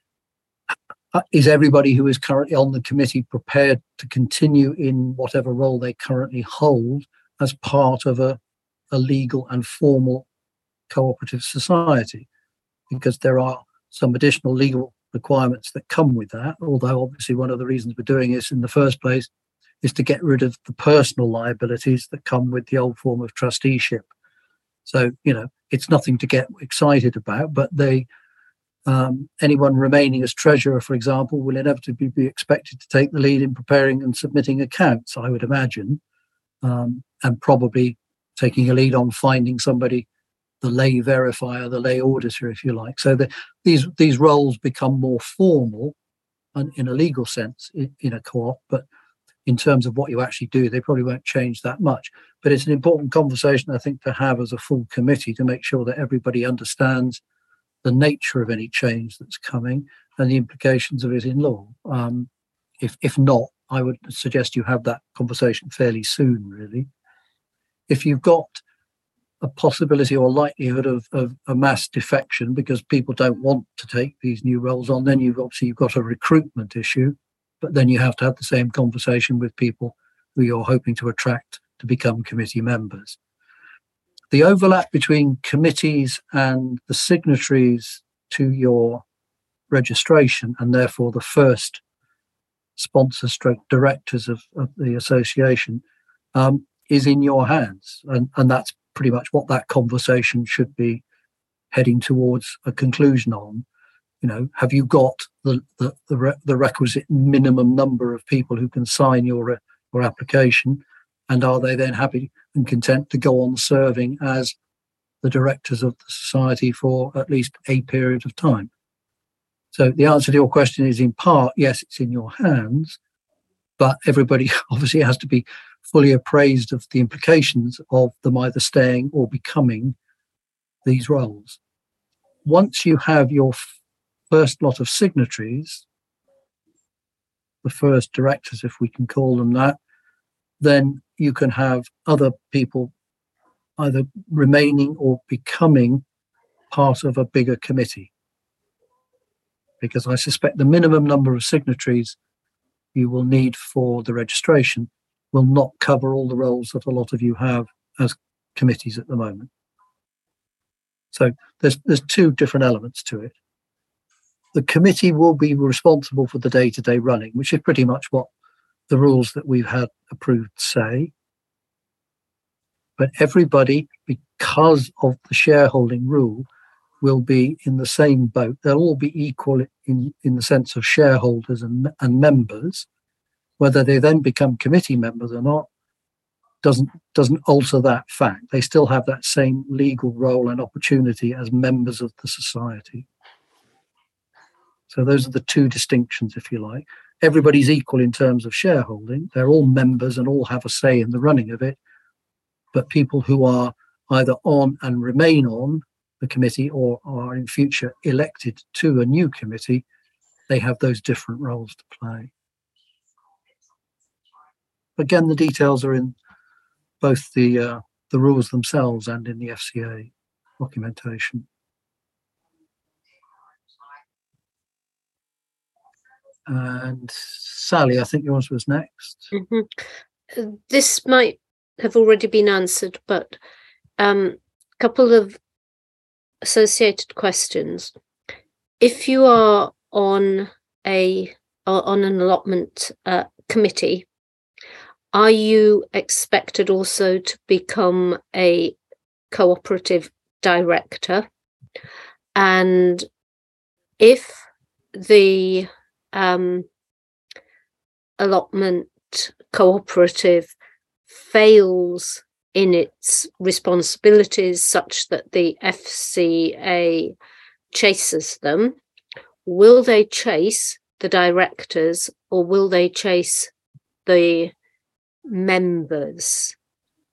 is everybody who is currently on the committee prepared to continue in whatever role they currently hold as part of a, a legal and formal cooperative society? Because there are some additional legal requirements that come with that, although obviously one of the reasons we're doing this in the first place is to get rid of the personal liabilities that come with the old form of trusteeship. So, you know, it's nothing to get excited about, but they, um, anyone remaining as treasurer, for example, will inevitably be expected to take the lead in preparing and submitting accounts, I would imagine, um, and probably taking a lead on finding somebody, the lay verifier, the lay auditor, if you like. So the, these these roles become more formal and in a legal sense in, in a co-op, but in terms of what you actually do, they probably won't change that much. But it's an important conversation, I think, to have as a full committee to make sure that everybody understands the nature of any change that's coming and the implications of it in law. Um, if, if not, I would suggest you have that conversation fairly soon, really. If you've got a possibility or likelihood of, of a mass defection because people don't want to take these new roles on, then you've obviously you've got a recruitment issue. But then you have to have the same conversation with people who you're hoping to attract to become committee members. The overlap between committees and the signatories to your registration, and therefore the first sponsor stroke directors of, of the association, um, is in your hands. And, and that's pretty much what that conversation should be heading towards a conclusion on. You know, have you got the the the, re, the requisite minimum number of people who can sign your your application, and are they then happy and content to go on serving as the directors of the society for at least a period of time? So the answer to your question is in part yes, it's in your hands, but everybody obviously has to be fully appraised of the implications of them either staying or becoming these roles. Once you have your first lot of signatories, the first directors, if we can call them that, then you can have other people either remaining or becoming part of a bigger committee. Because I suspect the minimum number of signatories you will need for the registration will not cover all the roles that a lot of you have as committees at the moment. So there's there's two different elements to it. The committee will be responsible for the day-to-day running, which is pretty much what the rules that we've had approved say. But everybody, because of the shareholding rule, will be in the same boat. They'll all be equal in, in the sense of shareholders and, and members. Whether they then become committee members or not doesn't doesn't alter that fact. They still have that same legal role and opportunity as members of the society. So those are the two distinctions, if you like. Everybody's equal in terms of shareholding. They're all members and all have a say in the running of it. But people who are either on and remain on the committee or are in future elected to a new committee, they have those different roles to play. Again, the details are in both the uh, the rules themselves and in the F C A documentation. And Sally, I think yours was next. Mm-hmm. This might have already been answered, but a um, couple of associated questions. If you are on a on an allotment uh, committee, are you expected also to become a cooperative director? And if the um, allotment cooperative fails in its responsibilities such that the F C A chases them, will they chase the directors or will they chase the members?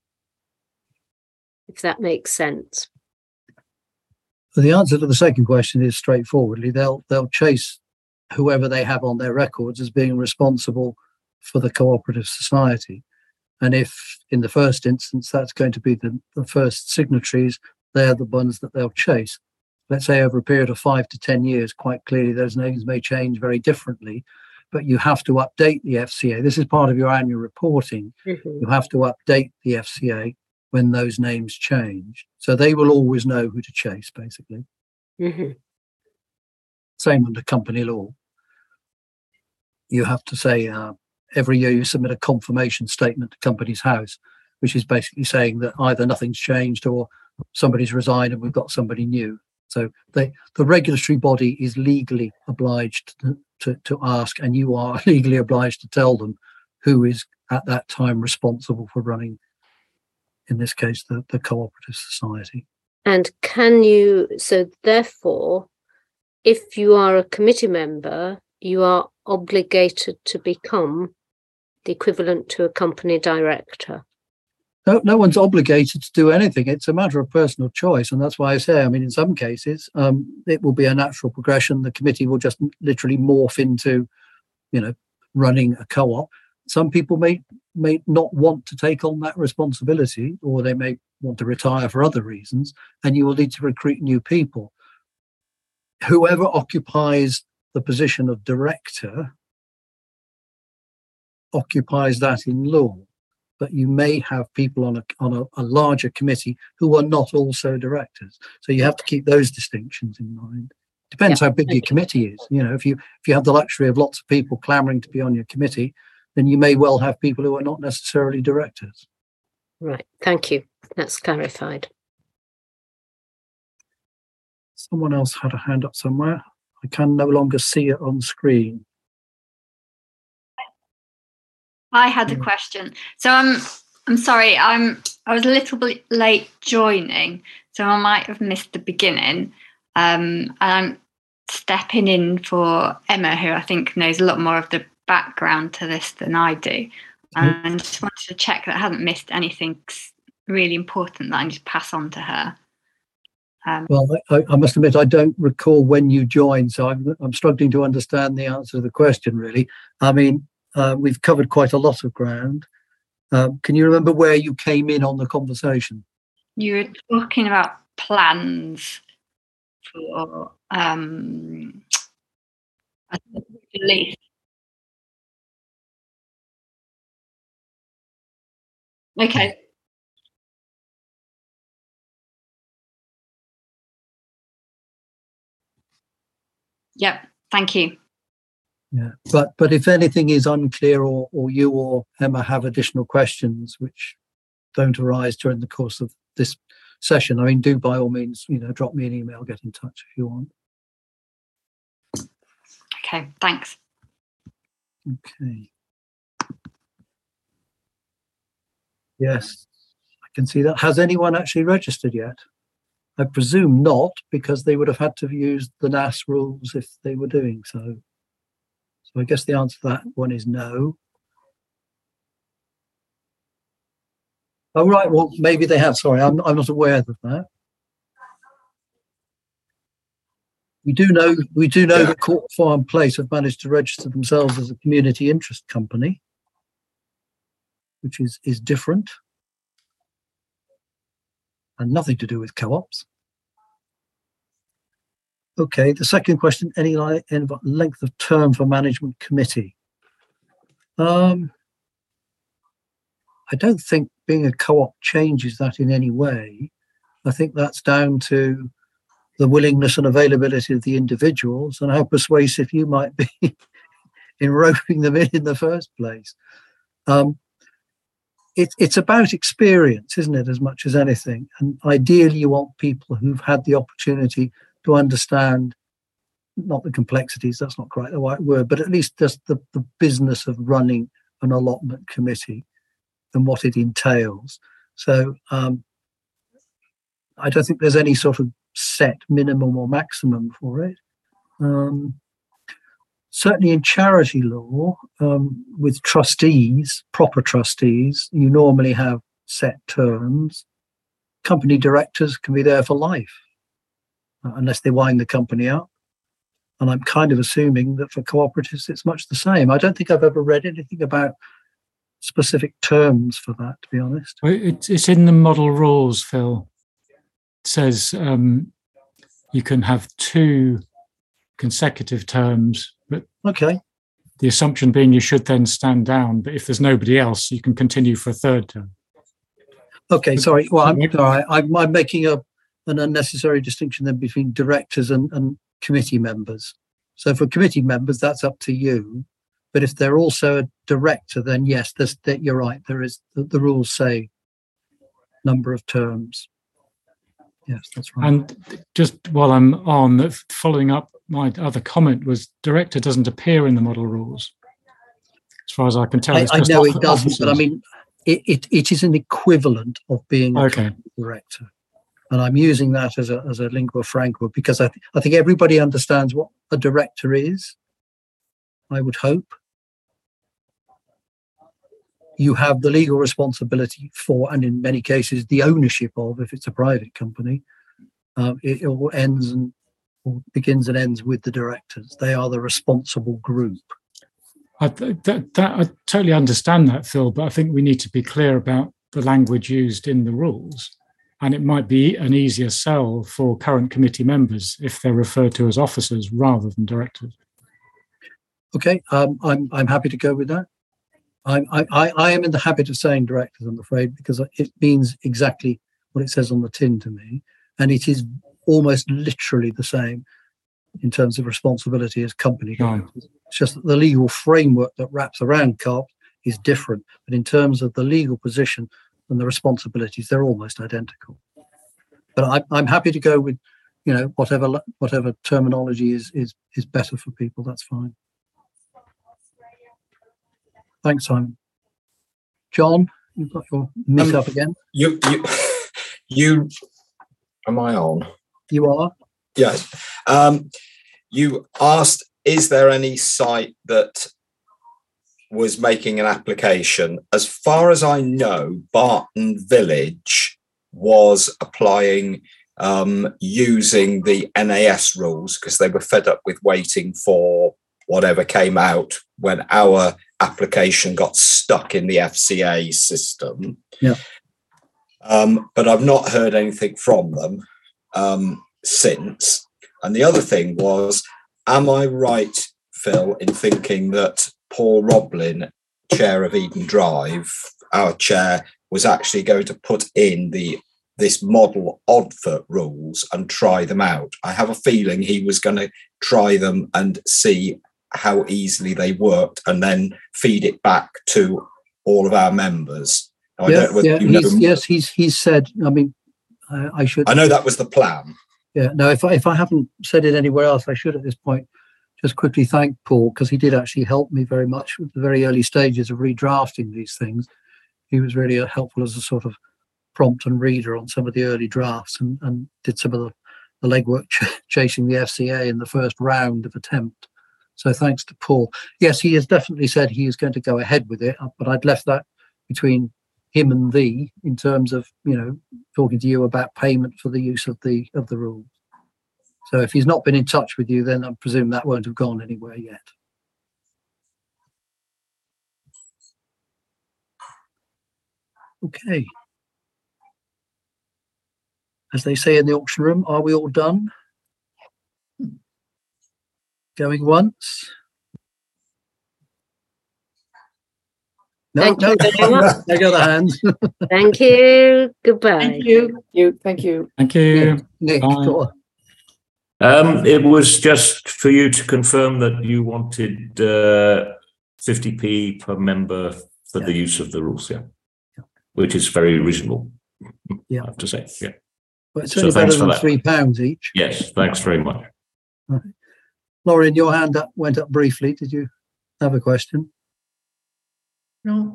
If that makes sense. So the answer to the second question is straightforwardly, they'll they'll chase whoever they have on their records as being responsible for the cooperative society. And if in the first instance that's going to be the, the first signatories, they're the ones that they'll chase. Let's say over a period of five to ten years, quite clearly those names may change very differently, but you have to update the F C A. This is part of your annual reporting. Mm-hmm. You have to update the F C A when those names change. So they will always know who to chase, basically. Mm-hmm. Same under company law. You have to say uh, every year you submit a confirmation statement to Companies House, which is basically saying that either nothing's changed or somebody's resigned and we've got somebody new. So they, the regulatory body is legally obliged to, to, to ask, and you are legally obliged to tell them who is at that time responsible for running, in this case, the, the cooperative society. And can you, so therefore, if you are a committee member, you are obligated to become the equivalent to a company director? No, no one's obligated to do anything. It's a matter of personal choice. And that's why I say, I mean, in some cases, um, it will be a natural progression. The committee will just literally morph into, you know, running a co-op. Some people may may not want to take on that responsibility, or they may want to retire for other reasons, and you will need to recruit new people. Whoever occupies the position of director occupies that in law, but you may have people on a on a, a larger committee who are not also directors. So you have to keep those distinctions in mind. Depends yeah. how big your committee is. You know, if you if you have the luxury of lots of people clamoring to be on your committee, then you may well have people who are not necessarily directors. Right. Thank you. That's clarified. Someone else had a hand up somewhere. I can no longer see it on screen. I had a question. So I'm I'm sorry, I'm I was a little bit late joining, so I might have missed the beginning. Um, and I'm stepping in for Emma, who I think knows a lot more of the background to this than I do. And I just wanted to check that I hadn't missed anything really important that I need to pass on to her. Um, well, I, I must admit, I don't recall when you joined, so I'm, I'm struggling to understand the answer to the question, really. I mean, uh, we've covered quite a lot of ground. Um, can you remember where you came in on the conversation? You were talking about plans for um, release. Okay. Yep. Thank you. Yeah, but but if anything is unclear, or or you or Emma have additional questions which don't arise during the course of this session, I mean, do by all means, you know, drop me an email, get in touch if you want. Okay. Thanks. Okay. Yes, I can see that. Has anyone actually registered yet? I presume not, because they would have had to have used the N A S rules if they were doing so. So I guess the answer to that one is no. Oh, right. Well, maybe they have. Sorry, I'm, I'm not aware of that. We do know we do know yeah. that Court Farm Place have managed to register themselves as a community interest company, which is is different and nothing to do with co-ops. Okay, the second question, any length of term for management committee? Um, I don't think being a co-op changes that in any way. I think that's down to the willingness and availability of the individuals and how persuasive you might be in roping them in in the first place. Um, it, it's about experience, isn't it, as much as anything? And ideally, you want people who've had the opportunity to understand, not the complexities, that's not quite the right word, but at least just the, the business of running an allotment committee and what it entails. So um, I don't think there's any sort of set minimum or maximum for it. Um, certainly in charity law, um, with trustees, proper trustees, you normally have set terms. Company directors can be there for life, uh, unless they wind the company up. And I'm kind of assuming that for cooperatives, it's much the same. I don't think I've ever read anything about specific terms for that, to be honest. It's, it's in the model rules, Phil. It says um, you can have two consecutive terms, but okay. The assumption being you should then stand down, but if there's nobody else, you can continue for a third term. Okay, sorry. Well, I'm, sorry, I'm, I'm making a, an unnecessary distinction then between directors and, and committee members. So for committee members, that's up to you. But if they're also a director, then yes, there's, that you're right. There is the, the rules say number of terms. Yes, that's right. And just while I'm on, following up, my other comment was director doesn't appear in the model rules. As far as I can tell, I, it's I just know off- it doesn't, officers. but I mean, it, it, it is an equivalent of being a Okay. director. And I'm using that as a, as a lingua franca because I, th- I think everybody understands what a director is, I would hope. You have the legal responsibility for, and in many cases, the ownership of, if it's a private company. Um, it, it all ends and or begins and ends with the directors. They are the responsible group. I, that, that, I totally understand that, Phil, but I think we need to be clear about the language used in the rules. And it might be an easier sell for current committee members if they're referred to as officers rather than directors. Okay, um, I'm I'm happy to go with that. I, I I am in the habit of saying directors, I'm afraid, because it means exactly what it says on the tin to me, and it is almost literally the same in terms of responsibility as company directors. It's just that the legal framework that wraps around C O P is different, but in terms of the legal position and the responsibilities, they're almost identical. But I, I'm happy to go with, you know, whatever whatever terminology is is is better for people. That's fine. Thanks, Simon. John, you've got your mic Um, up again. You, you, you. Am I on? You are. Yes. Um, you asked, is there any site that was making an application? As far as I know, Barton Village was applying um, using the N A S rules because they were fed up with waiting for whatever came out when our application got stuck in the F C A system. Yeah. Um, but I've not heard anything from them um, since. And the other thing was, am I right, Phil, in thinking that Paul Roblin, chair of Eden Drive, our chair, was actually going to put in the this model Oddfoot rules and try them out? I have a feeling he was going to try them and see how easily they worked and then feed it back to all of our members. Now, I Yeah, don't know whether yeah. you know. He's, yes, he's he's said. I mean, I, I should. I know that was the plan. Yeah. No, if I, if I haven't said it anywhere else, I should at this point just quickly thank Paul, because he did actually help me very much with the very early stages of redrafting these things. He was really helpful as a sort of prompt and reader on some of the early drafts, and, and did some of the, the legwork ch- chasing the F C A in the first round of attempt. So thanks to Paul. Yes, he has definitely said he is going to go ahead with it, but I'd left that between him and thee in terms of, you know, talking to you about payment for the use of the of the rules. So if he's not been in touch with you, then I presume that won't have gone anywhere yet. Okay. As they say in the auction room, are we all done? Going once. No, Thank no, you very much. take other hands. Thank you. Goodbye. Thank you. You, thank you. Thank you. Nick, Bye. go on. Um, it was just for you to confirm that you wanted uh, fifty p per member for Yeah. the use of the rules, yeah, Yeah. which is very reasonable. Yeah. I have to say, yeah. But it's So only thanks better for than that. three pounds each. Yes, thanks very much. Lauren, your hand up, went up briefly. Did you have a question? No.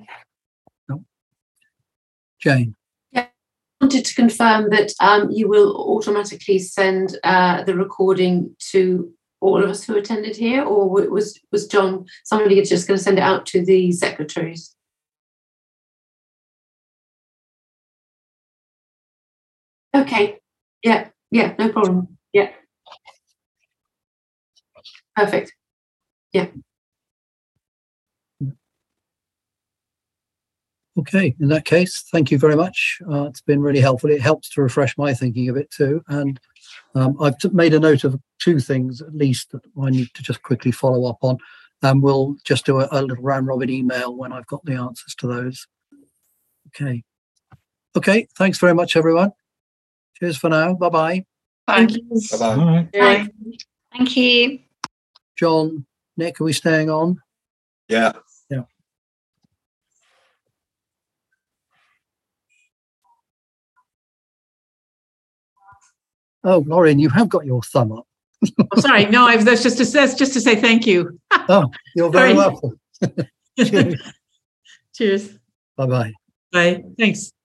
Jane? I wanted to confirm that um, you will automatically send uh, the recording to all of us who attended here, or w- was was John somebody just going to send it out to the secretaries? Okay. Yeah. Yeah. No problem. Yeah. Perfect. Yeah. Okay, in that case, thank you very much. Uh, it's been really helpful. It helps to refresh my thinking a bit too. And um, I've t- made a note of two things at least that I need to just quickly follow up on. And we'll just do a, a little round robin email when I've got the answers to those. Okay. Okay, thanks very much, everyone. Cheers for now. Bye-bye. Bye. Thank you. Bye-bye. All right. Bye. Thank you. John, Nick, are we staying on? Yeah. Oh, Lauren, you have got your thumb up. Oh, sorry. No, I've, that's just to, that's just to say thank you. Oh, you're very Sorry. welcome. Cheers. Cheers. Bye-bye. Bye. Thanks.